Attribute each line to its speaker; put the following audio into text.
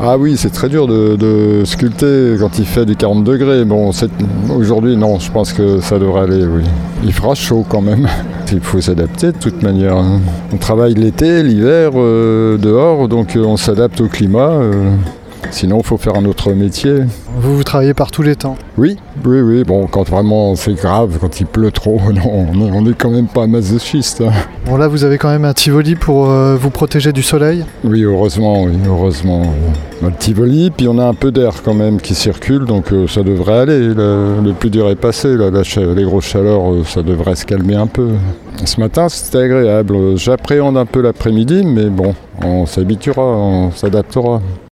Speaker 1: Ah oui, c'est très dur de sculpter quand il fait du 40 degrés. Bon, aujourd'hui, non, je pense que ça devrait aller, oui. Il fera chaud quand même. Il faut s'adapter de toute manière. On travaille l'été, l'hiver, dehors, donc on s'adapte au climat. Sinon, il faut faire un autre métier.
Speaker 2: Vous travaillez par tous les temps?
Speaker 1: Oui. Bon, quand vraiment c'est grave, quand il pleut trop, non, on n'est quand même pas masochiste.
Speaker 2: Bon, là, vous avez quand même un Tivoli pour vous protéger du soleil?
Speaker 1: Oui, heureusement. On a le Tivoli, puis on a un peu d'air quand même qui circule, donc ça devrait aller. Le plus dur est passé, là, les grosses chaleurs, ça devrait se calmer un peu. Ce matin, c'était agréable. J'appréhende un peu l'après-midi, mais bon, on s'habituera, on s'adaptera.